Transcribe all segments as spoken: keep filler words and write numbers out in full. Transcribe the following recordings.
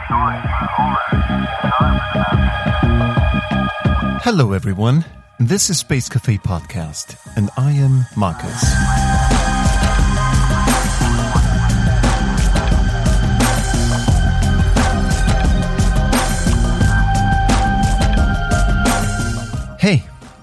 Hello everyone, this is Space Cafe Podcast, and I am Marcus. Hey,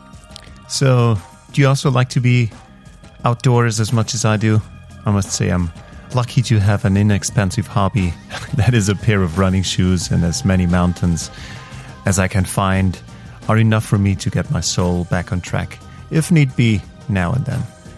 so do you also like to be outdoors as much as I do? I must say I'm lucky to have an inexpensive hobby that is a pair of running shoes, and as many mountains as I can find are enough for me to get my soul back on track, if need be, now and then.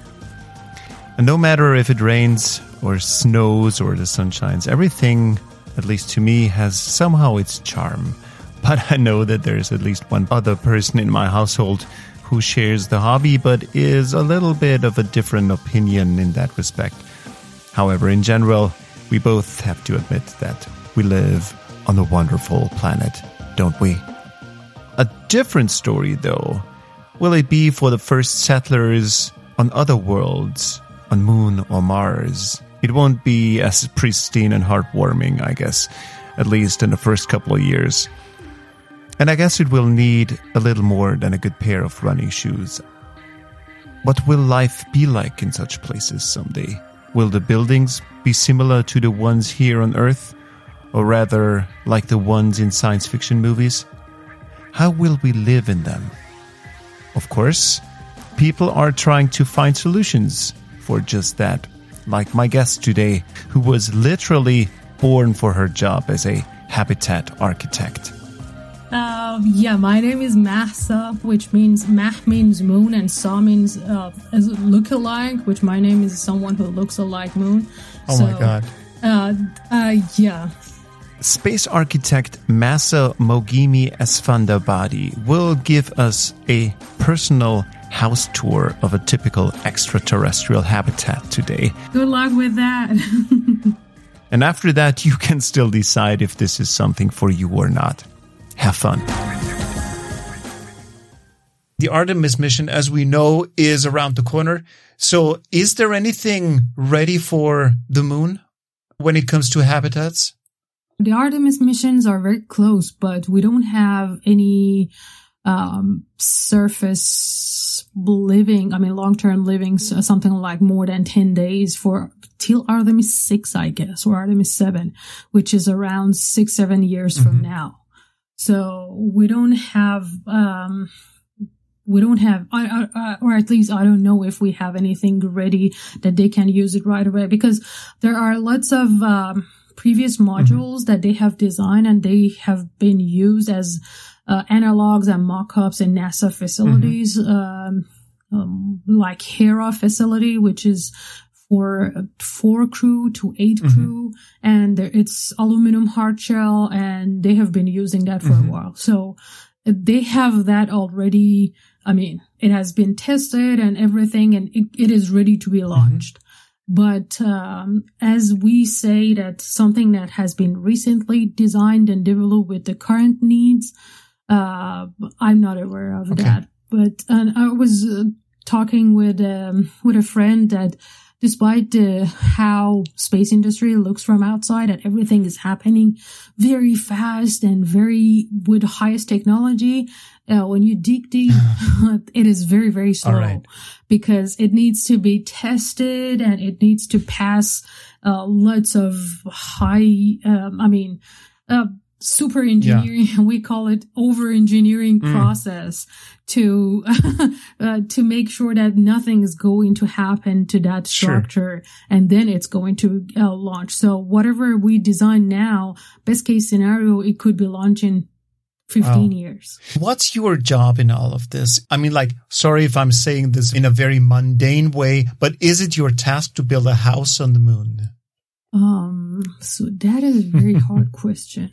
And no matter if it rains or snows or the sun shines, everything, at least to me, has somehow its charm. But I know that there's at least one other person in my household who shares the hobby, but is a little bit of a different opinion in that respect. However, in general, we both have to admit that we live on a wonderful planet, don't we? A different story, though, will it be for the first settlers on other worlds, on Moon or Mars? It won't be as pristine and heartwarming, I guess, at least in the first couple of years. And I guess it will need a little more than a good pair of running shoes. What will life be like in such places someday? Will the buildings be similar to the ones here on Earth, or rather like the ones in science fiction movies? How will we live in them? Of course, people are trying to find solutions for just that, like my guest today, who was literally born for her job as a habitat architect. Uh, yeah, my name is Mahsa, which means Mah means moon, and Sa means uh, as look-alike, which my name is someone who looks alike moon. Oh so, my god. Uh, uh, yeah. Space architect Mahsa Mogimi Esfandabadi will give us a personal house tour of a typical extraterrestrial habitat today. Good luck with that. And after that, you can still decide if this is something for you or not. Have fun. The Artemis mission, as we know, is around the corner. So is there anything ready for the moon when it comes to habitats? The Artemis missions are very close, but we don't have any um, surface living, I mean, long-term living, so something like more than ten days for till Artemis six, I guess, or Artemis seven, which is around six, seven years mm-hmm. from now. So we don't have, um, we don't have, I, I, or at least I don't know if we have anything ready that they can use it right away, because there are lots of, um, previous modules mm-hmm. that they have designed and they have been used as uh, analogs and mock-ups in NASA facilities, mm-hmm. um, um, like Hera facility, which is for four crew to eight mm-hmm. crew, and it's aluminum hard shell, and they have been using that for mm-hmm. a while. So they have that already. I mean, it has been tested and everything, and it, it is ready to be launched. Mm-hmm. But um, as we say, that something that has been recently designed and developed with the current needs, uh, I'm not aware of okay. that. But and I was uh, talking with um, with a friend that despite the, how space industry looks from outside, that everything is happening very fast and very with the highest technology, uh, when you dig deep, it is very, very slow right. because it needs to be tested and it needs to pass uh, lots of high, um, I mean, uh, super engineering, yeah. we call it over engineering mm. process to, uh, to make sure that nothing is going to happen to that structure sure. and then it's going to uh, launch. So whatever we design now, best case scenario, it could be launching fifteen oh. years. What's your job in all of this? I mean, like, sorry if I'm saying this in a very mundane way, but is it your task to build a house on the moon? Um, so that is a very hard question.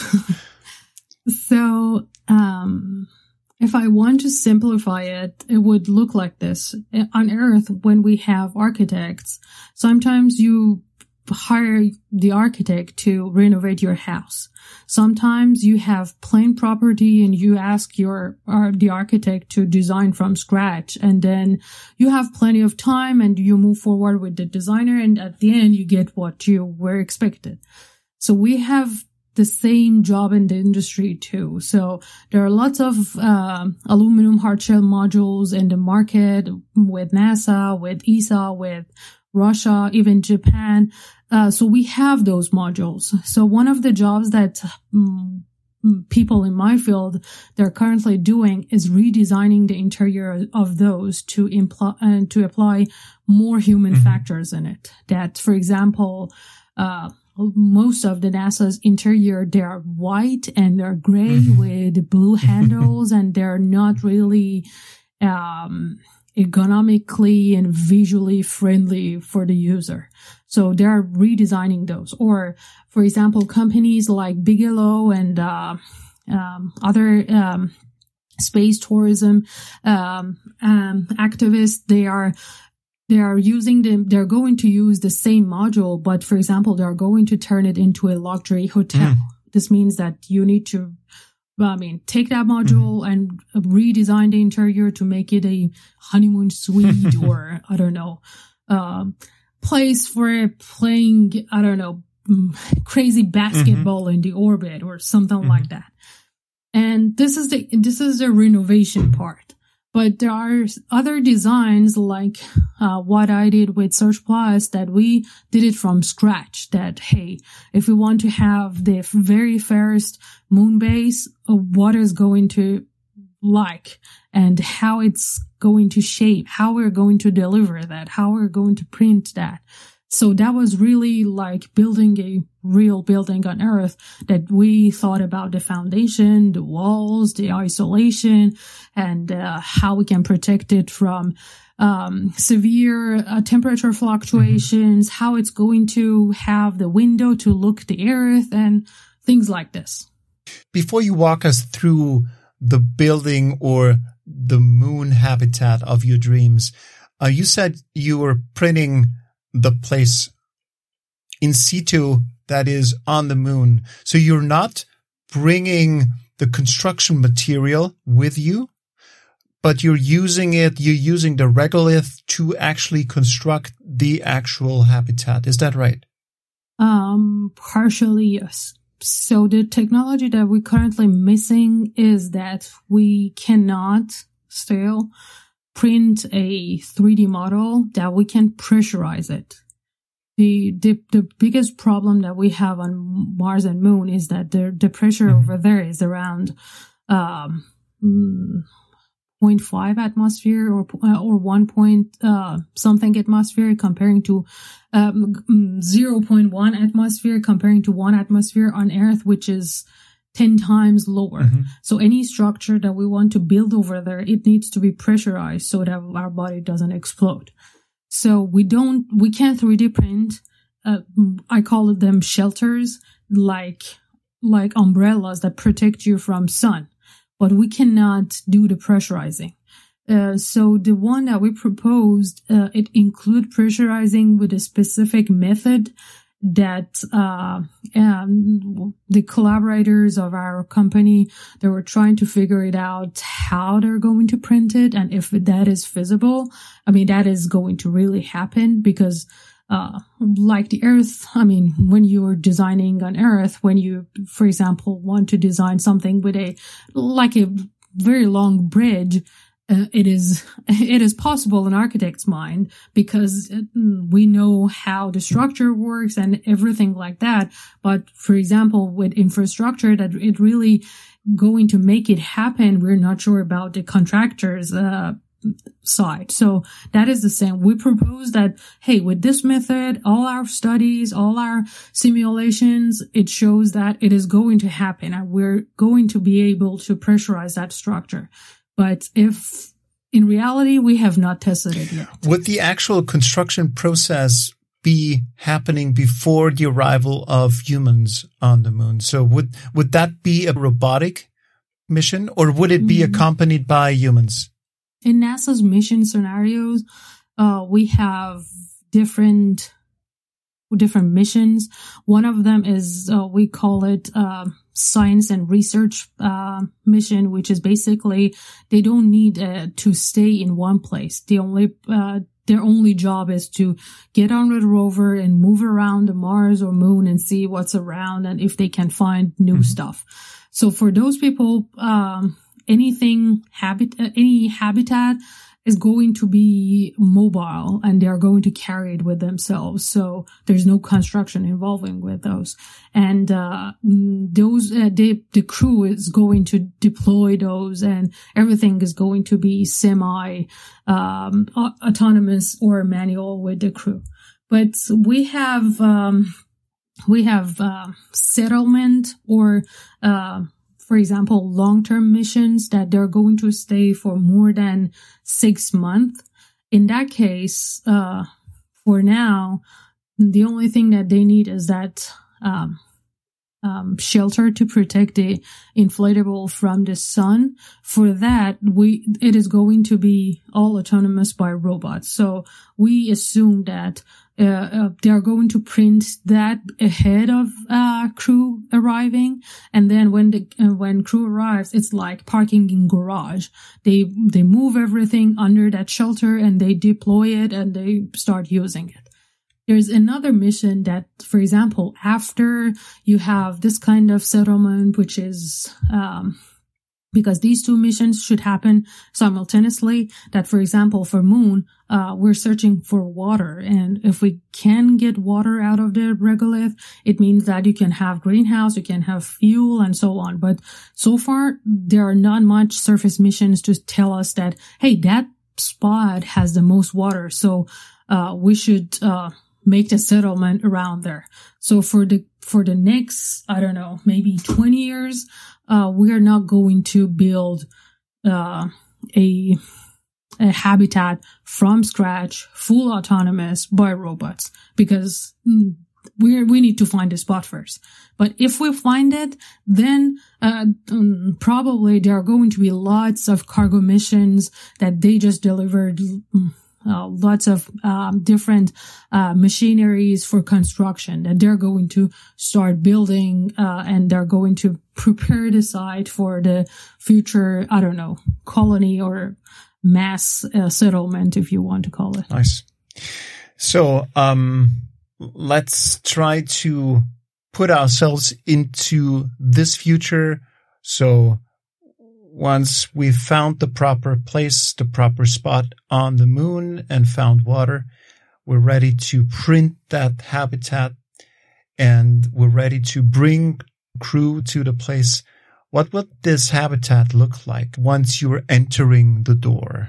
So, um, if I want to simplify it, it would look like this. On Earth, when we have architects, sometimes you hire the architect to renovate your house. Sometimes you have plain property and you ask your uh, the architect to design from scratch, and then you have plenty of time and you move forward with the designer, and at the end you get what you were expected. So we have the same job in the industry too. So there are lots of uh, aluminum hardshell modules in the market with NASA, with E S A, with Russia, even Japan. Uh, so we have those modules. So one of the jobs that um, people in my field they're currently doing is redesigning the interior of those to impl- and to apply more human mm-hmm. factors in it. That, for example, uh, most of the NASA's interior, they are white and they're gray mm-hmm. with blue handles and they're not really, um, ergonomically and visually friendly for the user. So they're redesigning those. Or, for example, companies like Bigelow and, uh, um, other, um, space tourism, um, um, activists, they are, They are using them, they're going to use the same module, but for example, they're going to turn it into a luxury hotel. Mm. This means that you need to, I mean, take that module mm. and redesign the interior to make it a honeymoon suite or, I don't know, uh, place for playing, I don't know, crazy basketball mm-hmm. in the orbit or something mm-hmm. like that. And this is the, this is the renovation part. But there are other designs like uh, what I did with Search Plus that we did it from scratch. That, hey, if we want to have the very first moon base, uh, what is going to like and how it's going to shape, how we're going to deliver that, how we're going to print that. So that was really like building a real building on Earth that we thought about the foundation, the walls, the isolation, and uh, how we can protect it from um, severe uh, temperature fluctuations, mm-hmm. how it's going to have the window to look the Earth, and things like this. Before you walk us through the building or the moon habitat of your dreams, uh, you said you were printing the place in situ, that is on the moon. So you're not bringing the construction material with you, but you're using it, you're using the regolith to actually construct the actual habitat. Is that right? Um, partially, yes. So the technology that we're currently missing is that we cannot still print a three D model that we can pressurize it. The, the, the biggest problem that we have on Mars and Moon is that the, the pressure mm-hmm. over there is around, um, zero point five atmosphere or, or one point, uh, something atmosphere comparing to, um, zero point one atmosphere comparing to one atmosphere on Earth, which is ten times lower. Mm-hmm. So any structure that we want to build over there, it needs to be pressurized so that our body doesn't explode. So we don't, we can't three D print, uh, I call them shelters, like, like umbrellas that protect you from sun, but we cannot do the pressurizing. Uh, so the one that we proposed, uh, it include pressurizing with a specific method that uh um, the collaborators of our company, they were trying to figure it out how they're going to print it and if that is feasible. I mean, that is going to really happen because uh like the Earth, I mean, when you're designing on Earth, when you, for example, want to design something with a, like a very long bridge, Uh, it is, it is possible in architect's mind because it, we know how the structure works and everything like that. But for example, with infrastructure that it really going to make it happen, we're not sure about the contractor's, uh, side. So that is the same. We propose that, hey, with this method, all our studies, all our simulations, it shows that it is going to happen and we're going to be able to pressurize that structure. But if in reality, we have not tested it yet. Would the actual construction process be happening before the arrival of humans on the moon? So would, would that be a robotic mission or would it be mm-hmm. accompanied by humans? In NASA's mission scenarios, uh, we have different different missions. One of them is, uh, we call it, uh, science and research, uh, mission, which is basically, they don't need, uh, to stay in one place. The only, uh, their only job is to get on the rover and move around the Mars or Moon and see what's around and if they can find new mm-hmm. stuff. So for those people, um, anything habit, uh, any habitat is going to be mobile and they're going to carry it with themselves. So there's no construction involving with those. And, uh, those, uh, they, the crew is going to deploy those and everything is going to be semi, um, autonomous or manual with the crew. But we have, um, we have, uh, settlement or, uh, for example, long-term missions that they're going to stay for more than six months. In that case, uh, for now, the only thing that they need is that um, um, shelter to protect the inflatable from the sun. For that, we it is going to be all autonomous by robots. So we assume that Uh, uh, they're going to print that ahead of uh crew arriving, and then when the uh, when crew arrives, it's like parking in garage. They they move everything under that shelter and they deploy it and they start using it. There's another mission that, for example, after you have this kind of settlement, which is um because these two missions should happen simultaneously, that, for example, for Moon, uh, we're searching for water. And if we can get water out of the regolith, it means that you can have greenhouse, you can have fuel, and so on. But so far, there are not much surface missions to tell us that, hey, that spot has the most water, so uh we should uh make the settlement around there. So for the for the next, I don't know, maybe twenty years, uh, we are not going to build uh, a a habitat from scratch, full autonomous by robots, because we we need to find a spot first. But if we find it, then uh, um, probably there are going to be lots of cargo missions that they just delivered. Uh, lots of um, different uh, machineries for construction that they're going to start building, uh, and they're going to prepare the site for the future, I don't know, colony or mass uh, settlement, if you want to call it. Nice. So um, let's try to put ourselves into this future. So once we've found the proper place, the proper spot on the moon and found water, we're ready to print that habitat and we're ready to bring crew to the place. What would this habitat look like once you're entering the door?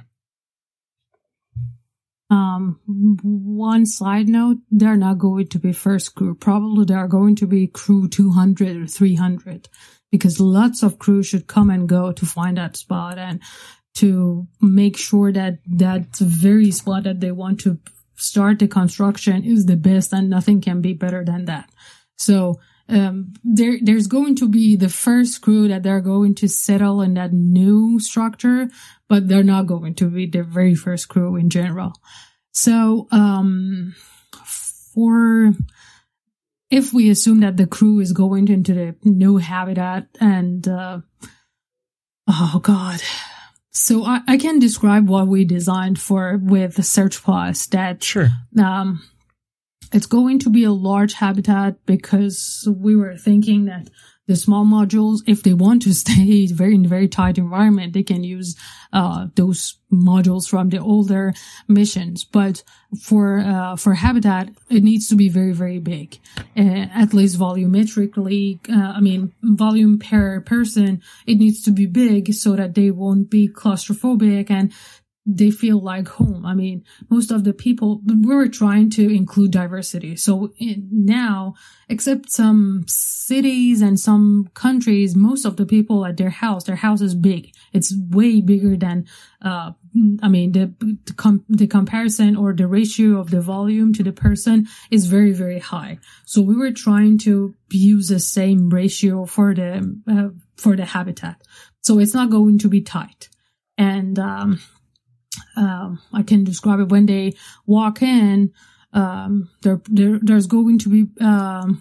Um, one side note, they're not going to be first crew. Probably they're going to be crew two hundred or three hundred. Because lots of crew should come and go to find that spot and to make sure that that very spot that they want to start the construction is the best, and nothing can be better than that. So um, there, there's going to be the first crew that they're going to settle in that new structure, but they're not going to be the very first crew in general. So um, for... if we assume that the crew is going into the new habitat and, uh, oh God. So I, I can describe what we designed for with the Search Plus that, sure. um, it's going to be a large habitat because we were thinking that the small modules, if they want to stay very in a very tight environment, they can use uh those modules from the older missions. But for uh for habitat, it needs to be very, very big, uh, at least volumetrically. Uh, I mean, volume per person, it needs to be big so that they won't be claustrophobic and they feel like home. I mean, most of the people, we were trying to include diversity. So in, now, except some cities and some countries, most of the people at their house, their house is big. It's way bigger than, uh, I mean, the, the, com- the comparison or the ratio of the volume to the person is very, very high. So we were trying to use the same ratio for the, uh, for the habitat. So it's not going to be tight. And, um, Um, I can describe it when they walk in. Um, there, there, there's going to be um,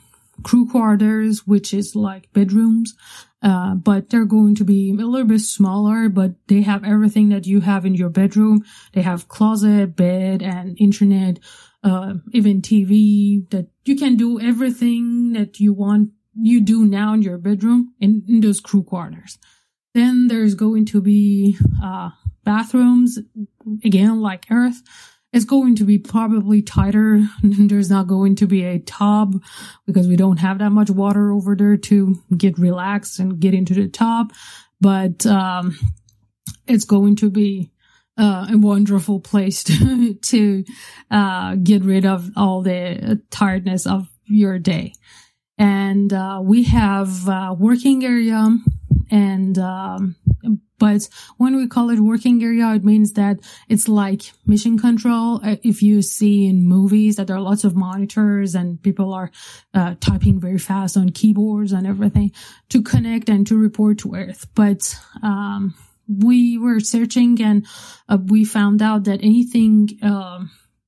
crew quarters, which is like bedrooms. Uh, but they're going to be a little bit smaller, but they have everything that you have in your bedroom. They have closet, bed, and internet, uh, even T V, that you can do everything that you want, you do now in your bedroom in, in those crew quarters. Then there's going to be, uh, bathrooms, again, like Earth. It's going to be probably tighter. There's not going to be a tub because we don't have that much water over there to get relaxed and get into the tub. But um it's going to be uh, a wonderful place to to uh get rid of all the tiredness of your day. And uh we have a working area, and um but when we call it working area, it means that it's like mission control. If you see in movies that there are lots of monitors and people are uh, typing very fast on keyboards and everything to connect and to report to Earth. But um we were searching, and uh, we found out that anything um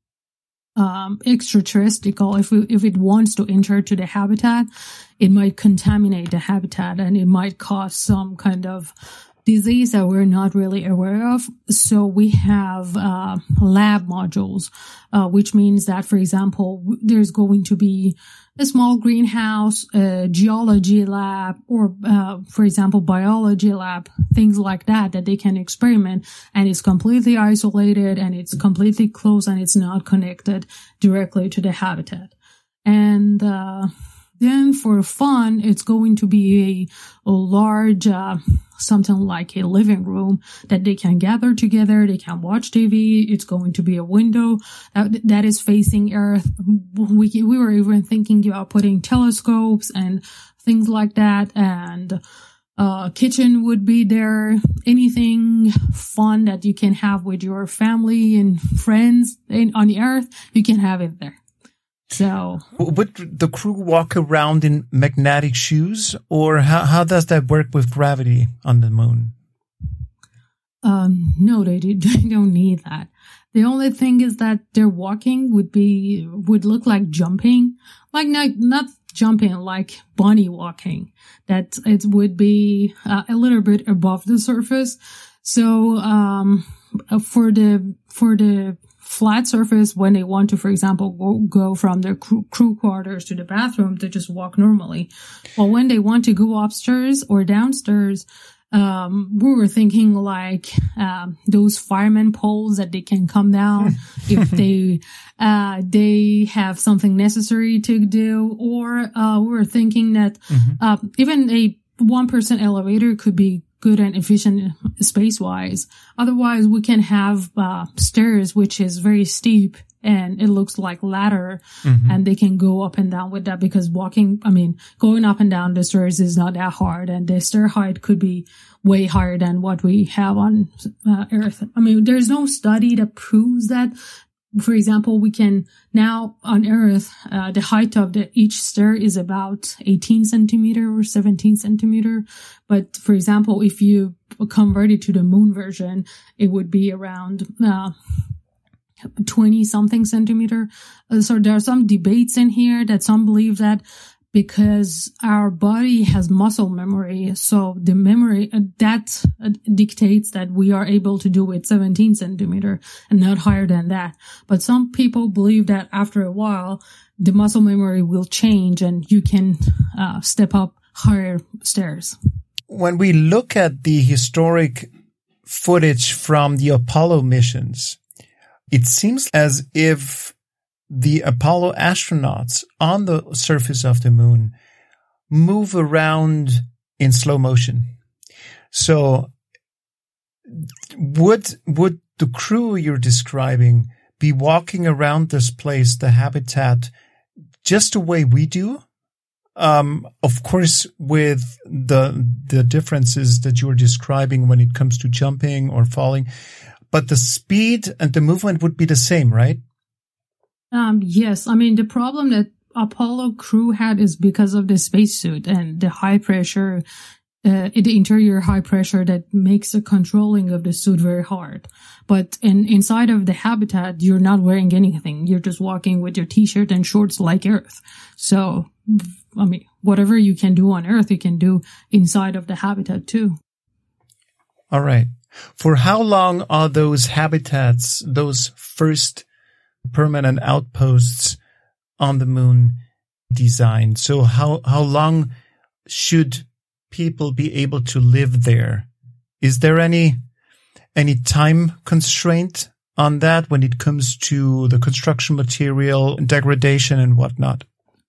um extraterrestrial, if we, if it wants to enter to the habitat, it might contaminate the habitat, and it might cause some kind of disease that we're not really aware of. So we have uh lab modules, uh which means that, for example, there's going to be a small greenhouse, a geology lab, or uh for example, biology lab, things like that, that they can experiment, and it's completely isolated, and it's completely closed, and it's not connected directly to the habitat. And uh then for fun, it's going to be a, a large, uh, something like a living room that they can gather together. They can watch T V. It's going to be a window that, that is facing Earth. We, we were even thinking about putting telescopes and things like that. And, uh, kitchen would be there. Anything fun that you can have with your family and friends in, on the Earth, you can have it there. So, would the crew walk around in magnetic shoes, or how how does that work with gravity on the moon? Um, no, they, do, they don't need that. The only thing is that their walking would be would look like jumping, like not not jumping, like bunny walking. That it would be uh, a little bit above the surface. So, um, for the for the flat surface, when they want to, for example, go, go from their crew, crew quarters to the bathroom, they just walk normally. Well, when they want to go upstairs or downstairs, um, we were thinking like, um, those fireman poles that they can come down if they, uh, they have something necessary to do. Or, uh, we were thinking that, mm-hmm. uh, even a one person elevator could be good and efficient space-wise. Otherwise, we can have uh, stairs, which is very steep, and it looks like ladder, mm-hmm. and they can go up and down with that, because walking, I mean, going up and down the stairs is not that hard, and the stair height could be way higher than what we have on uh, Earth. I mean, there's no study that proves that. For example, we can now on Earth, uh, the height of the each stair is about eighteen centimeter or seventeen centimeter. But for example, if you convert it to the moon version, it would be around, uh, twenty something centimeter. Uh, so there are some debates in here that some believe that because our body has muscle memory, so the memory uh, that uh, dictates that we are able to do it seventeen centimeter and not higher than that. But some people believe that after a while, the muscle memory will change and you can uh, step up higher stairs. When we look at the historic footage from the Apollo missions, it seems as if the Apollo astronauts on the surface of the moon move around in slow motion. So would, would the crew you're describing be walking around this place, the habitat, just the way we do? Um, of course, with the, the differences that you're describing when it comes to jumping or falling, but the speed and the movement would be the same, right? Um, yes. I mean, the problem that Apollo crew had is because of the spacesuit and the high pressure, uh, the interior high pressure that makes the controlling of the suit very hard. But in, inside of the habitat, you're not wearing anything. You're just walking with your t-shirt and shorts like Earth. So I mean, whatever you can do on Earth, you can do inside of the habitat too. All right. For how long are those habitats, those first permanent outposts on the moon designed? So how, how long should people be able to live there? Is there any, any time constraint on that when it comes to the construction material, degradation and whatnot?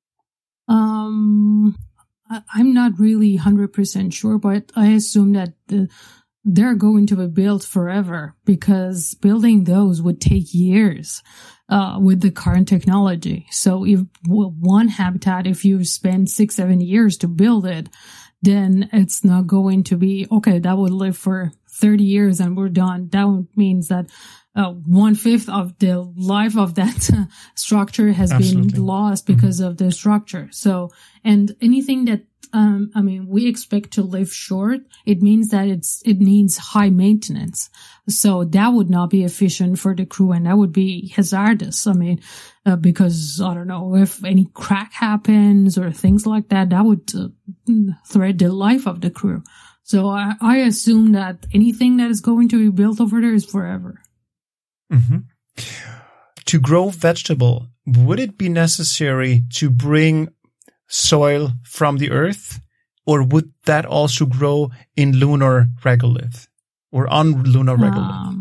Um, I'm not really one hundred percent sure, but I assume that the, they're going to be built forever, because building those would take years uh, with the current technology. So if one habitat, if you spend six, seven years to build it, then it's not going to be, okay, that would live for thirty years and we're done. That means that uh, one fifth of the life of that uh, structure has Absolutely. been lost because mm-hmm. of the structure. So, and anything that, um, I mean, we expect to live short, it means that it's, it needs high maintenance. So that would not be efficient for the crew, and that would be hazardous. I mean, uh, because I don't know if any crack happens or things like that, that would uh, threat the life of the crew. So I, I assume that anything that is going to be built over there is forever. Mm-hmm. To grow vegetable, would it be necessary to bring soil from the earth, or would that also grow in lunar regolith or on lunar regolith?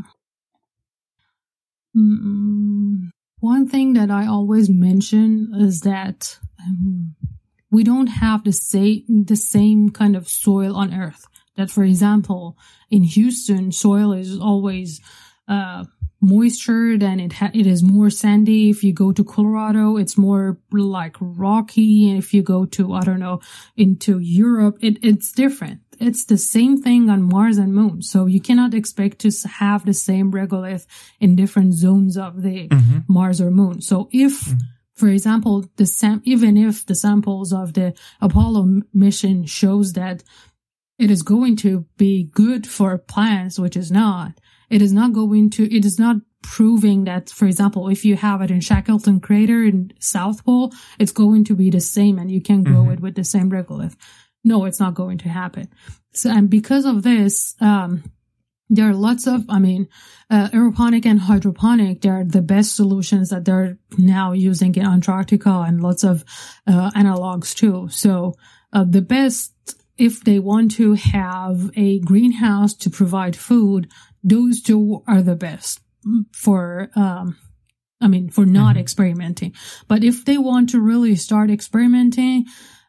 Um, one thing that I always mention is that um, we don't have the same the same kind of soil on Earth. That, for example, in Houston, soil is always uh, moistured and it ha- it is more sandy. If you go to Colorado, it's more like rocky. And if you go to, I don't know, into Europe, it, it's different. It's the same thing on Mars and Moon. So you cannot expect to have the same regolith in different zones of the mm-hmm. Mars or Moon. So if, mm-hmm. for example, the sam- even if the samples of the Apollo mission shows that it is going to be good for plants, which is not, it is not going to, it is not proving that, for example, if you have it in Shackleton Crater in South Pole, it's going to be the same and you can grow mm-hmm. it with the same regolith. No, it's not going to happen. So, and because of this, um, there are lots of, I mean, uh, aeroponic and hydroponic, they're the best solutions that they're now using in Antarctica, and lots of, uh, analogs too. So, uh, the best, if they want to have a greenhouse to provide food, those two are the best for, um, I mean, for not mm-hmm. experimenting. But if they want to really start experimenting,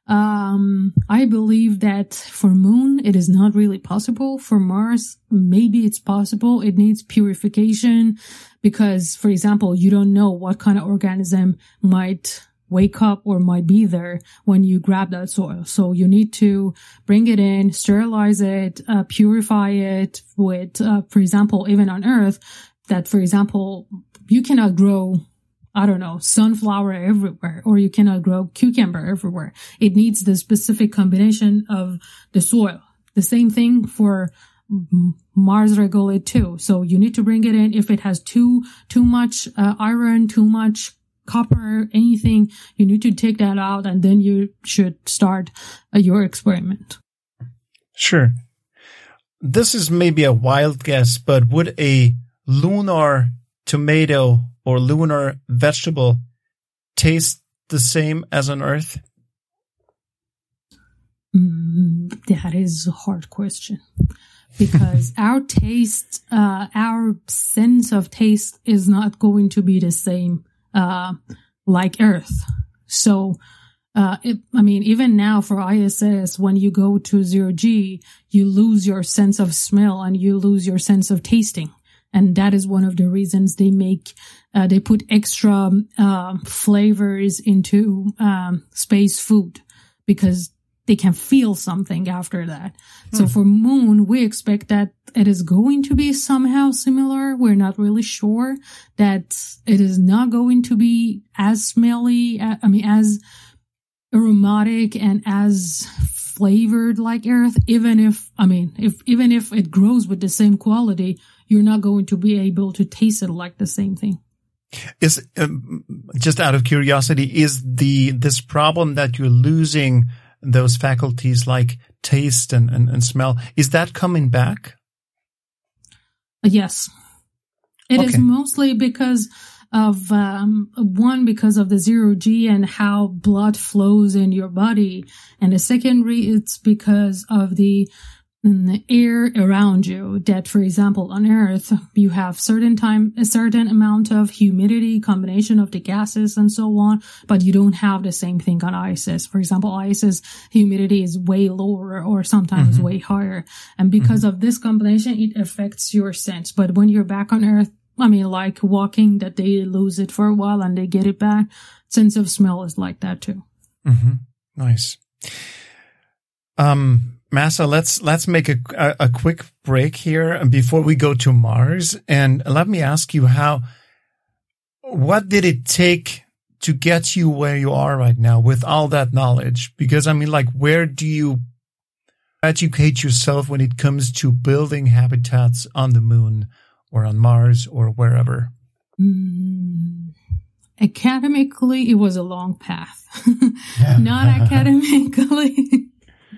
um, I believe that for Moon, it is not really possible. For Mars, maybe it's possible. It needs purification because, for example, you don't know what kind of organism might wake up or might be there when you grab that soil. So you need to bring it in, sterilize it, uh, purify it with, uh, for example, even on Earth, that, for example, you cannot grow, I don't know, sunflower everywhere, or you cannot grow cucumber everywhere. It needs the specific combination of the soil. The same thing for Mars regolith too. So you need to bring it in. If it has too, too much uh, iron, too much copper, anything, you need to take that out, and then you should start uh, your experiment. Sure. This is maybe a wild guess, but would a lunar tomato or lunar vegetable taste the same as on Earth? Mm, that is a hard question. Because our taste, uh, our sense of taste is not going to be the same Uh, like Earth. So, uh, it, I mean, even now for I S S, when you go to zero G, you lose your sense of smell and you lose your sense of tasting. And that is one of the reasons they make, uh, they put extra, uh, flavors into, um, space food, because they can feel something after that. Hmm. So for Moon, we expect that it is going to be somehow similar. We're not really sure that it is not going to be as smelly, I mean, as aromatic and as flavored like Earth. Even if, I mean, if, even if it grows with the same quality, you're not going to be able to taste it like the same thing. Is um, just out of curiosity, is the this problem that you're losing those faculties like taste and, and, and smell, is that coming back? Yes. It Okay. is mostly because of, um, one, because of the zero G and how blood flows in your body. And the secondary, it's because of the, mm, the air around you. That, for example, on Earth, you have certain time, a certain amount of humidity, combination of the gases and so on, but you don't have the same thing on Isis. For example, Isis humidity is way lower or sometimes way higher. And because of this combination, it affects your sense. But when you're back on Earth, I mean, like walking, that they lose it for a while and they get it back. Sense of smell is like that too. Mm-hmm. Nice. Um, Massa, let's let's make a, a a quick break here before we go to Mars, and let me ask you how. What did it take to get you where you are right now with all that knowledge? Because I mean, like, where do you educate yourself when it comes to building habitats on the moon or on Mars or wherever? Mm, academically, it was a long path. Not academically.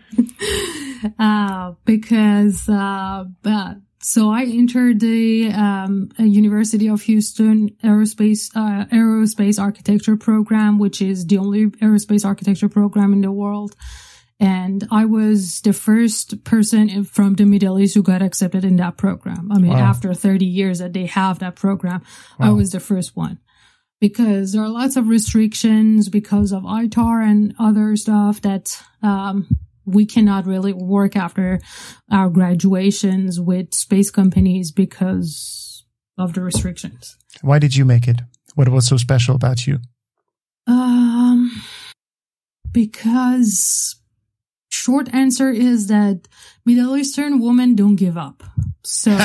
uh, because, uh, but, so I entered the, um, University of Houston aerospace, uh, aerospace architecture program, which is the only aerospace architecture program in the world. And I was the first person from the Middle East who got accepted in that program. I mean, Wow. after thirty years that they have that program, I Wow. was the first one. Because there are lots of restrictions because of I T A R and other stuff that, um, we cannot really work after our graduations with space companies because of the restrictions. Why did you make it? What was so special about you? Um, because short answer is that Middle Eastern women don't give up. So,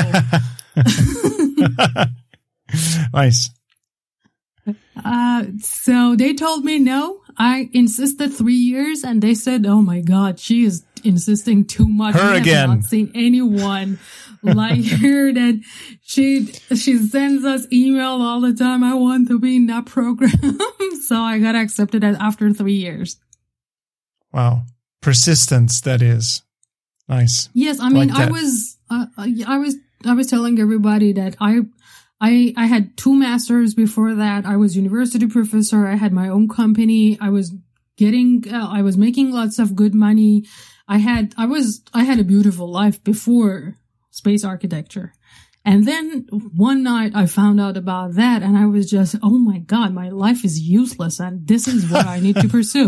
Nice. uh, so they told me no. I insisted three years and they said, oh my God, she is insisting too much. Her We again. have not seen anyone like her that she, she sends us email all the time. I want to be in that program. So I got accepted after three years. Wow. Persistence, that is. Nice. Yes, I mean, Like I that. was, uh, I was, I was telling everybody that I, I, I had two masters before that. I was university professor. I had my own company. I was getting, uh, I was making lots of good money. I had, I was, I had a beautiful life before space architecture. And then one night I found out about that and I was just, oh my God, my life is useless and this is what I need to pursue.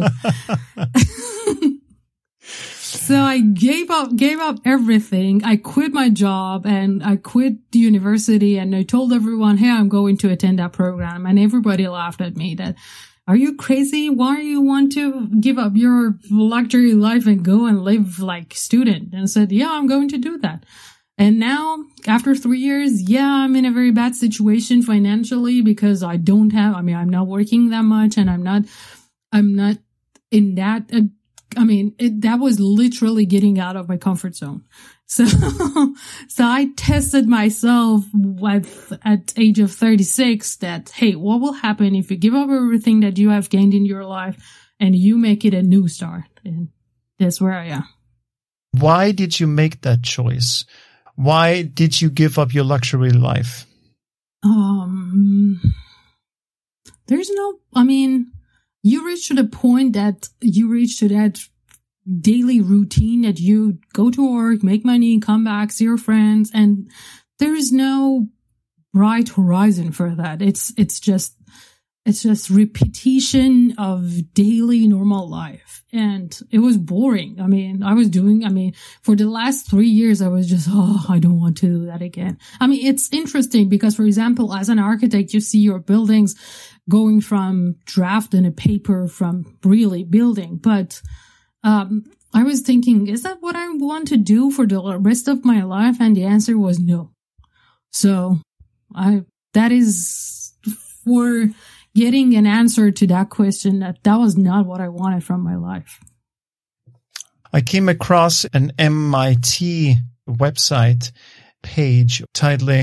So I gave up, gave up everything. I quit my job and I quit the university and I told everyone, hey, I'm going to attend that program. And everybody laughed at me that, are you crazy? Why do you want to give up your luxury life and go and live like student? And I said, yeah, I'm going to do that. And now, after three years, yeah, I'm in a very bad situation financially because I don't have, I mean, I'm not working that much and I'm not, I'm not in that, uh, I mean, it, that was literally getting out of my comfort zone. So, so I tested myself with, at age of thirty-six that, hey, what will happen if you give up everything that you have gained in your life and you make it a new start? And that's where I am. Why did you make that choice? Why did you give up your luxury life? Um, there's no, I mean, you reach to the point that you reach to that daily routine that you go to work, make money, come back, see your friends, and there is no bright horizon for that. It's, it's just, it's just repetition of daily normal life. And it was boring. I mean, I was doing, I mean, for the last three years, I was just, oh, I don't want to do that again. I mean, it's interesting because, for example, as an architect, you see your buildings going from draft in a paper from really building. But, um, I was thinking, is that what I want to do for the rest of my life? And the answer was no. So I, that is for getting an answer to that question, that that was not what I wanted from my life. I came across an M I T website page titling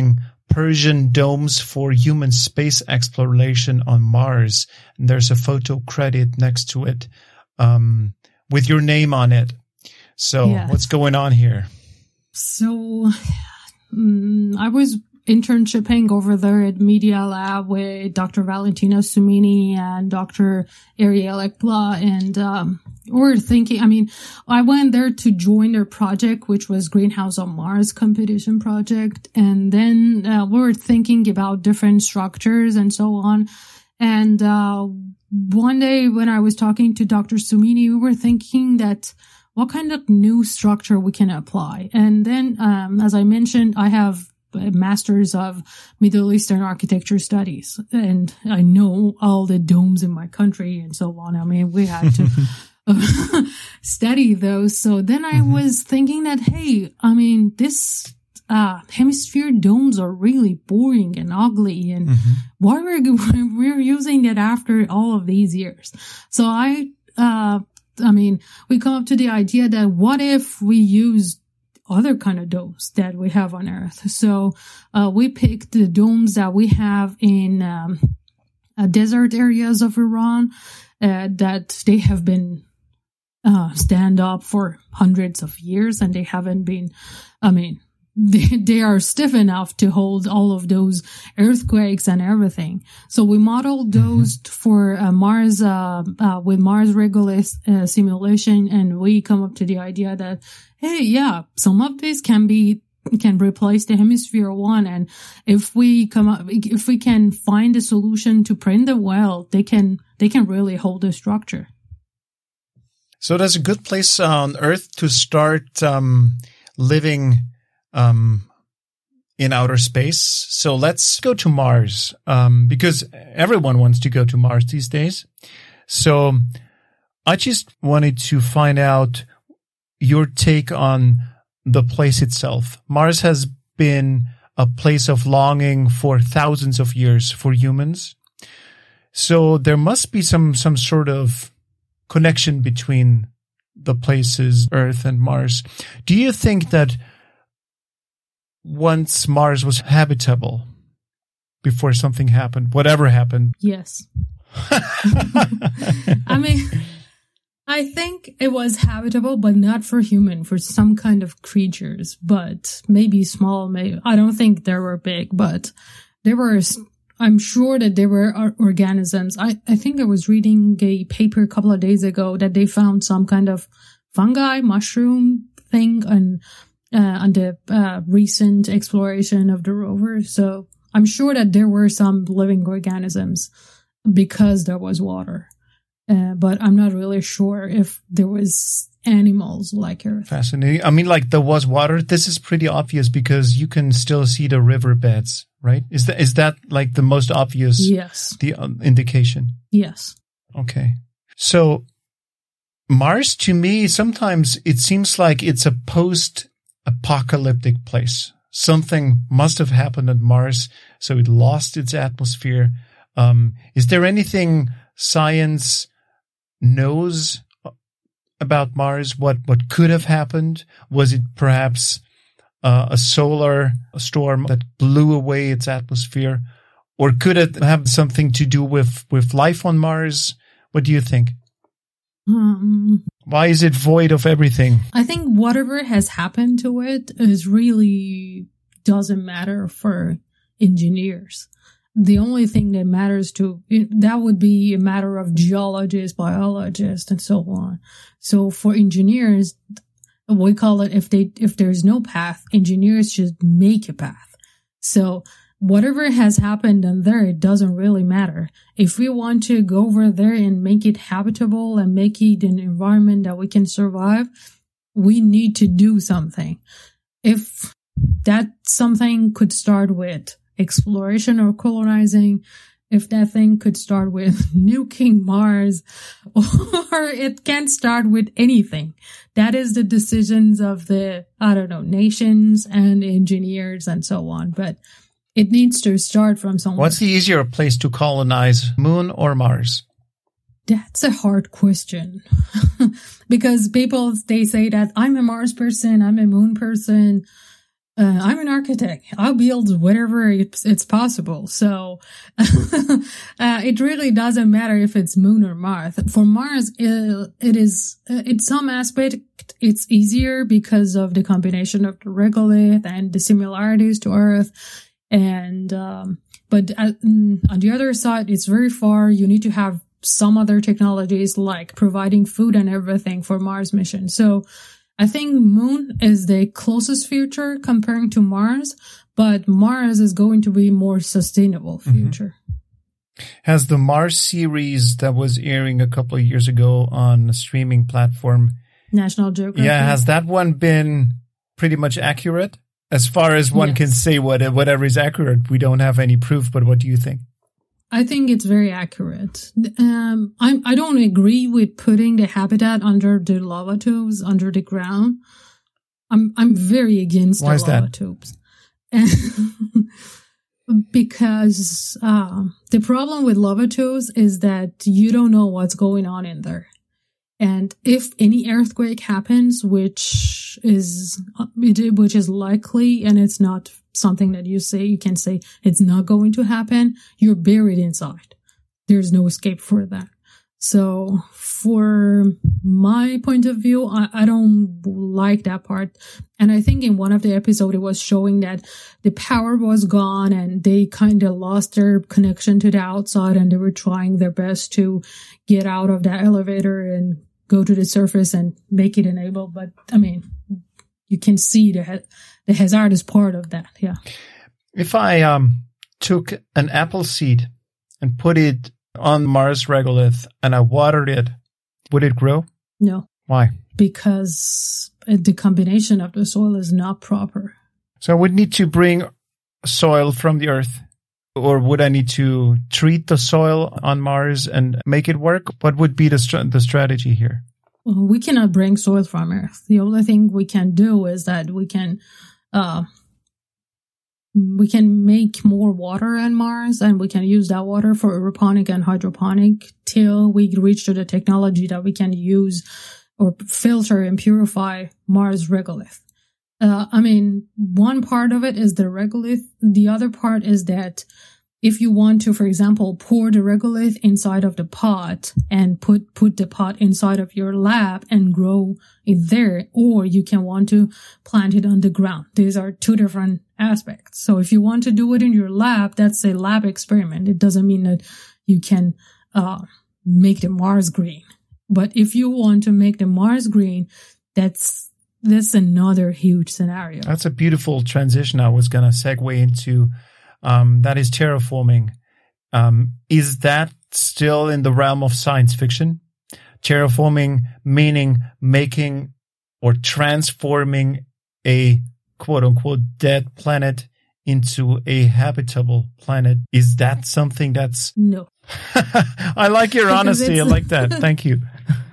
Persian domes for human space exploration on Mars. And there's a photo credit next to it um, with your name on it. So yes. What's going on here? So um, I was internshipping over there at Media Lab with Doctor Valentina Sumini and Doctor Ariel Ekbla. And um, we were thinking, I mean, I went there to join their project, which was Greenhouse on Mars competition project. And then uh, we were thinking about different structures and so on. And uh, one day when I was talking to Doctor Sumini, we were thinking that what kind of new structure we can apply. And then, um, as I mentioned, I have a master's of Middle Eastern architecture studies, and I know all the domes in my country and so on. I mean, we had to uh, study those. So then I mm-hmm. was thinking that, hey, I mean, this uh, hemisphere domes are really boring and ugly, and mm-hmm. why we're we're using it after all of these years? So I, uh, I mean, we come up to the idea that what if we use other kind of domes that we have on Earth. So uh, we picked the domes that we have in um, uh, desert areas of Iran uh, that they have been uh, stand up for hundreds of years, and they haven't been, I mean, they, they are stiff enough to hold all of those earthquakes and everything. So we modeled those mm-hmm. for uh, Mars uh, uh, with Mars Regolith uh, simulation, and we come up to the idea that, hey, yeah, some of these can be, can replace the hemisphere one. And if we come up, if we can find a solution to print them well, they can, they can really hold the structure. So that's a good place on Earth to start, um, living, um, in outer space. So let's go to Mars, um, because everyone wants to go to Mars these days. So I just wanted to find out your take on the place itself. Mars has been a place of longing for thousands of years for humans. So there must be some, some sort of connection between the places, Earth and Mars. Do you think that once Mars was habitable before something happened, whatever happened? Yes. I mean, I think it was habitable, but not for human, for some kind of creatures, but maybe small, maybe. I don't think they were big, but there were, I'm sure that there were organisms. I, I think I was reading a paper a couple of days ago that they found some kind of fungi, mushroom thing on, uh, on the, uh, recent exploration of the rover. So I'm sure that there were some living organisms because there was water. Uh, but I'm not really sure if there was animals like Earth. Fascinating. I mean, like there was water. This is pretty obvious because you can still see the riverbeds, right? Is that is that like the most obvious? Yes. The um, indication. Yes. Okay. So Mars, to me, sometimes it seems like it's a post-apocalyptic place. Something must have happened at Mars, so it lost its atmosphere. Um, is there anything science knows about Mars? What what could have happened? Was it perhaps uh, a solar storm that blew away its atmosphere, or could it have something to do with with life on Mars? What do you think? Um, Why is it void of everything? I think whatever has happened to it is really doesn't matter for engineers. The only thing that matters to, that would be a matter of geologists, biologists, and so on. So for engineers, we call it, if they, if there's no path, engineers should make a path. So whatever has happened on there, it doesn't really matter. If we want to go over there and make it habitable and make it an environment that we can survive, we need to do something. If that something could start with exploration or colonizing, if that thing could start with nuking Mars, or it can start with anything. That is the decisions of the, I don't know, nations and engineers and so on. But it needs to start from somewhere. What's the easier place to colonize, Moon or Mars? That's a hard question. Because people, they say that I'm a Mars person, I'm a Moon person. Uh, I'm an architect. I'll build whatever it's, it's possible. So uh, it really doesn't matter if it's Moon or Mars. For Mars, it, it is, uh, in some aspect, it's easier because of the combination of the regolith and the similarities to Earth. And, um, but uh, on the other side, it's very far. You need to have some other technologies like providing food and everything for Mars mission. So I think Moon is the closest future comparing to Mars, but Mars is going to be more sustainable future. Mm-hmm. Has the Mars series that was airing a couple of years ago on a streaming platform, National Geographic, yeah, has that one been pretty much accurate? As far as one yes. can say what whatever is accurate, we don't have any proof, but what do you think? I think it's very accurate. Um, I'm, I don't agree with putting the habitat under the lava tubes, under the ground. I'm, I'm very against Why the lava that? tubes. Because, uh, the problem with lava tubes is that you don't know what's going on in there. And if any earthquake happens, which is, which is likely, and it's not something that you say, you can say it's not going to happen, you're buried inside. There's no escape for that. So for my point of view, I, I don't like that part. And I think in one of the episodes, it was showing that the power was gone and they kind of lost their connection to the outside and they were trying their best to get out of that elevator and go to the surface and make it enable. But I mean, you can see the the hazard is part of that. Yeah. If I um took an apple seed and put it on Mars regolith and I watered it, would it grow? No. Why? Because the combination of the soil is not proper. So I would need to bring soil from the Earth, or would I need to treat the soil on Mars and make it work? What would be the str- the strategy here? Well, we cannot bring soil from Earth. The only thing we can do is that we can, uh, we can make more water on Mars, and we can use that water for aeroponic and hydroponic till we reach to the technology that we can use or filter and purify Mars regolith. Uh, I mean, one part of it is the regolith. The other part is that if you want to, for example, pour the regolith inside of the pot and put, put the pot inside of your lab and grow it there, or you can want to plant it on the ground. These are two different aspects. So if you want to do it in your lab, that's a lab experiment. It doesn't mean that you can, uh, make the Mars green. But if you want to make the Mars green, that's, that's another huge scenario. That's a beautiful transition I was going to segue into. Um, that is terraforming. Um, is that still in the realm of science fiction? Terraforming meaning making or transforming a quote unquote dead planet into a habitable planet. Is that something that's... No. I like your honesty. I like that. Thank you.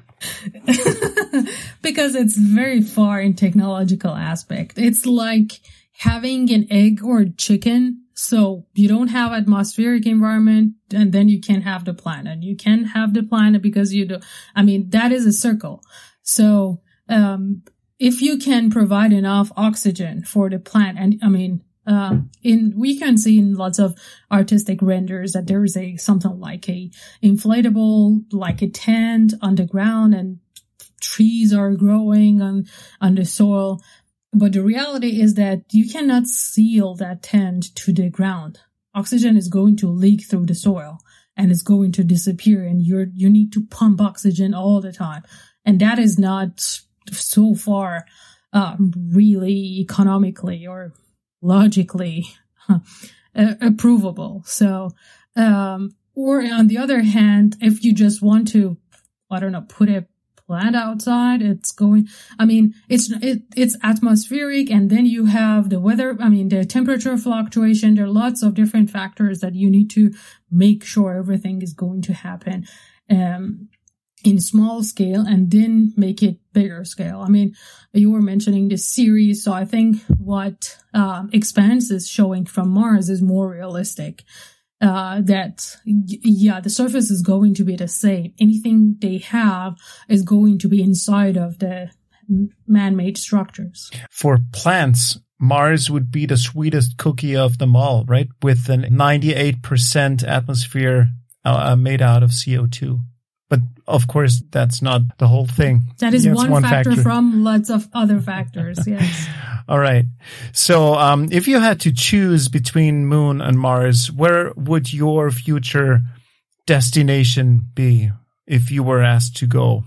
Because it's very far in technological aspect. It's like having an egg or chicken. So you don't have atmospheric environment, and then you can't have the planet. You can't have the planet because you do. I mean, that is a circle. So, um, if you can provide enough oxygen for the plant, and I mean, um, in, we can see in lots of artistic renders that there is a, something like a inflatable, like a tent on the ground, and trees are growing on, on the soil. But the reality is that you cannot seal that tent to the ground. Oxygen is going to leak through the soil and it's going to disappear, and you're, you need to pump oxygen all the time. And that is not so far, uh, really economically or logically uh, approvable. So, um, or on the other hand, if you just want to, I don't know, put a plant outside, it's going, I mean, it's, it, it's atmospheric, and then you have the weather, I mean, the temperature fluctuation. There are lots of different factors that you need to make sure everything is going to happen, um, in small scale, and then make it bigger scale. I mean, you were mentioning this series, so I think what, um, Expanse is showing from Mars is more realistic. Uh, that, yeah, the surface is going to be the same. Anything they have is going to be inside of the man-made structures. For plants, Mars would be the sweetest cookie of them all, right? With a ninety-eight percent atmosphere uh, made out of C O two. But of course, that's not the whole thing. That is yeah, one, one factor, factor from lots of other factors, yes. All right. So um, if you had to choose between Moon and Mars, where would your future destination be if you were asked to go?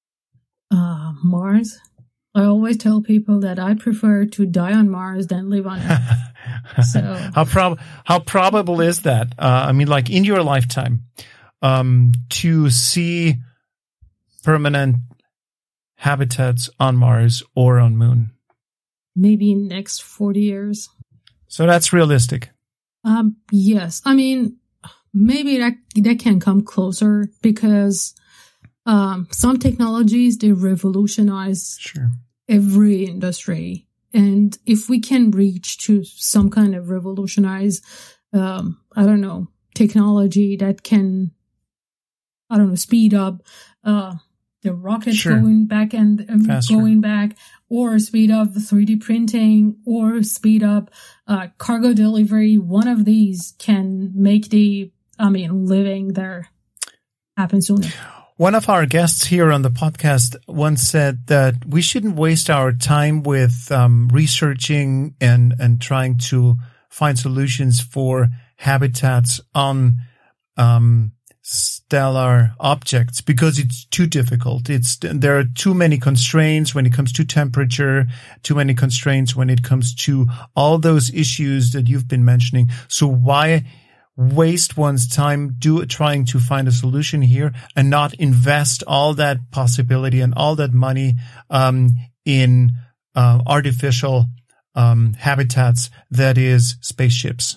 Uh, Mars. I always tell people that I prefer to die on Mars than live on Earth. So how prob how probable is that? Uh, I mean, like in your lifetime, um, to see permanent habitats on Mars or on Moon? Maybe next forty years. So that's realistic. Um, yes. I mean, maybe that that can come closer because um, some technologies, they revolutionize sure. every industry. And if we can reach to some kind of revolutionize, um, I don't know, technology that can, I don't know, speed up uh, the rocket sure. going back and um, going back, or speed up three D printing, or speed up uh, cargo delivery, one of these can make the, I mean, living there happen sooner. One of our guests here on the podcast once said that we shouldn't waste our time with um, researching and, and trying to find solutions for habitats on um, stellar objects because it's too difficult. It's there are too many constraints when it comes to temperature, too many constraints when it comes to all those issues that you've been mentioning. So why waste one's time do trying to find a solution here and not invest all that possibility and all that money um, in uh, artificial um, habitats, that is spaceships?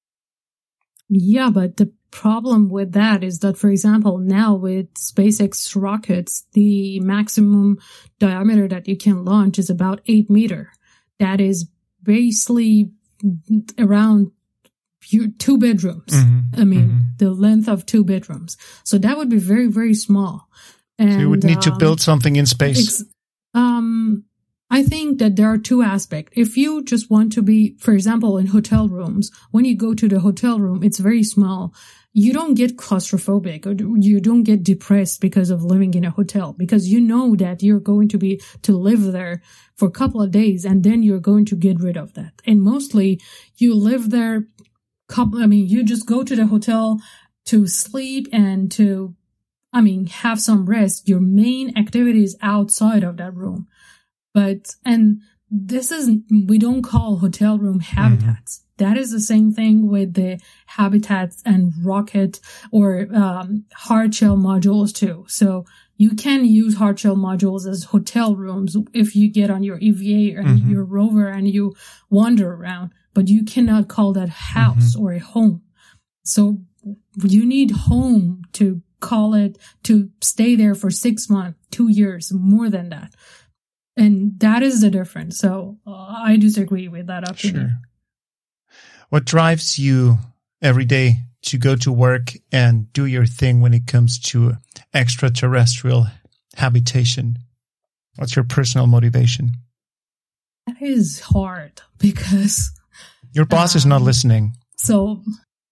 Yeah, but the problem with that is that, for example, now with SpaceX rockets, the maximum diameter that you can launch is about eight meter. That is basically around two bedrooms. Mm-hmm. I mean, mm-hmm. the length of two bedrooms. So that would be very, very small. And, so you would need um, to build something in space. Ex- um, I think that there are two aspects. If you just want to be, for example, in hotel rooms, when you go to the hotel room, it's very small. You don't get claustrophobic or you don't get depressed because of living in a hotel, because you know that you're going to be to live there for a couple of days and then you're going to get rid of that. And mostly you live there. I mean, you just go to the hotel to sleep and to, I mean, have some rest. Your main activity is outside of that room. But, and this is, we don't call hotel room habitats. Mm-hmm. That is the same thing with the habitats and rocket or um, hard shell modules too. So you can use hard shell modules as hotel rooms if you get on your E V A and mm-hmm. your rover and you wander around. But you cannot call that house mm-hmm. or a home. So you need home to call it, to stay there for six months, two years, more than that. And that is the difference. So uh, I disagree with that opinion. Sure. What drives you every day to go to work and do your thing when it comes to extraterrestrial habitation? What's your personal motivation? That is hard because... Your boss um, is not listening. So,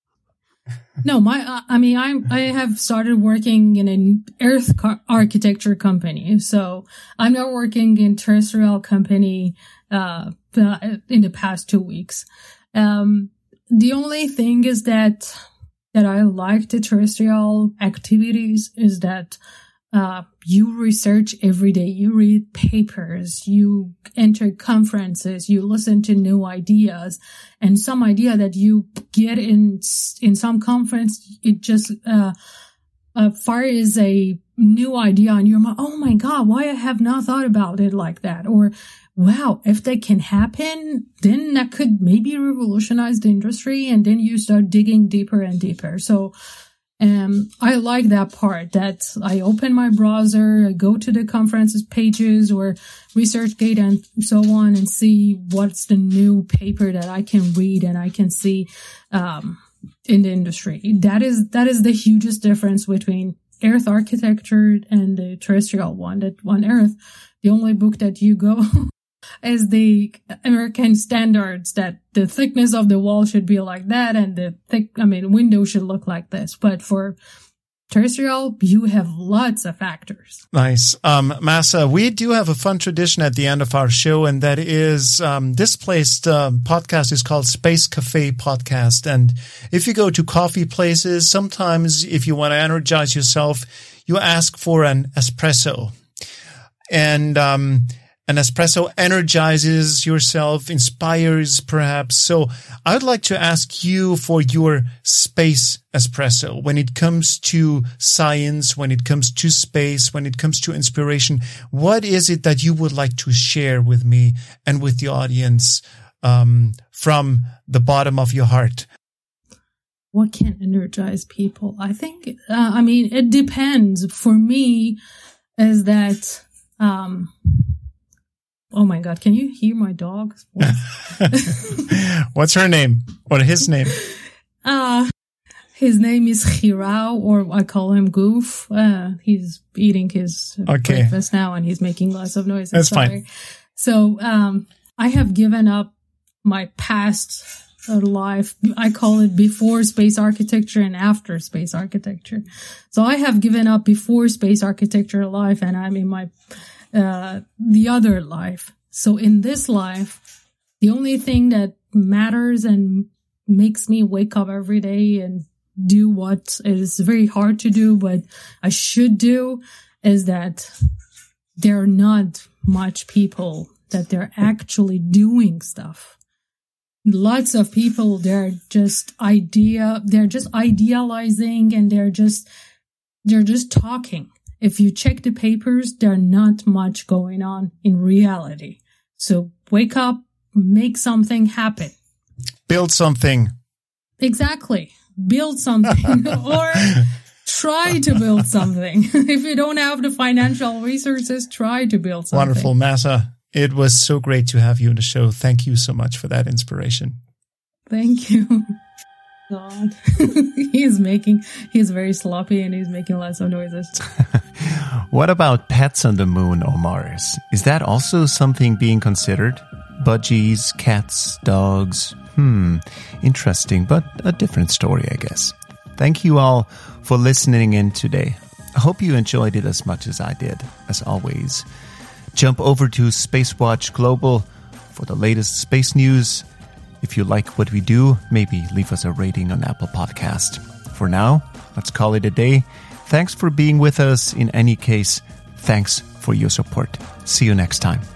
no, my, I mean, I, I have started working in an Earth architecture company. So I'm not working in terrestrial company, uh, in the past two weeks. Um, the only thing is that, that I like the terrestrial activities is that, uh, you research every day, you read papers, you enter conferences, you listen to new ideas, and some idea that you get in, in some conference, it just, uh, uh, far is a new idea on your mind. Oh my God, why I have not thought about it like that? Or, wow, if that can happen, then that could maybe revolutionize the industry. And then you start digging deeper and deeper. So, Um, I like that part, that I open my browser, I go to the conferences pages or ResearchGate and so on and see what's the new paper that I can read and I can see, um, in the industry. That is, that is the hugest difference between Earth architecture and the terrestrial one. That on Earth, the only book that you go, as the American standards that the thickness of the wall should be like that and the thick, I mean, window should look like this. But for terrestrial, you have lots of factors. Nice. Um, Massa, we do have a fun tradition at the end of our show, and that is um, this place, um, podcast is called Space Cafe Podcast. And if you go to coffee places, sometimes if you want to energize yourself, you ask for an espresso. And um an espresso energizes yourself, inspires perhaps. So I would like to ask you for your space espresso. When it comes to science, when it comes to space, when it comes to inspiration, what is it that you would like to share with me and with the audience um, from the bottom of your heart? What can energize people? I think, uh, I mean, it depends. For me, is that... Um, Oh my God, can you hear my dog? What's her name? Or his name? Uh, his name is Hirao, or I call him Goof. Uh, he's eating his okay. breakfast now and he's making lots of noise. That's Sorry. fine. So, um, I have given up my past life. I call it before space architecture and after space architecture. So I have given up before space architecture life, and I'm in my Uh, the other life. So in this life, the only thing that matters and makes me wake up every day and do what is very hard to do, but I should do, is that there are not much people that they're actually doing stuff. Lots of people, they're just idea, they're just idealizing, and they're just, they're just talking. If you check the papers, there's not much going on in reality. So wake up, make something happen. Build something. Exactly. Build something or try to build something. If you don't have the financial resources, try to build something. Wonderful, Massa. It was so great to have you on the show. Thank you so much for that inspiration. Thank you. God, he's making, he's very sloppy and he's making lots of noises. What about pets on the moon or Mars? Is that also something being considered? Budgies, cats, dogs? Hmm, interesting, but a different story, I guess. Thank you all for listening in today. I hope you enjoyed it as much as I did, as always. Jump over to Spacewatch Global for the latest space news. If you like what we do, maybe leave us a rating on Apple Podcast. For now, let's call it a day. Thanks for being with us. In any case, thanks for your support. See you next time.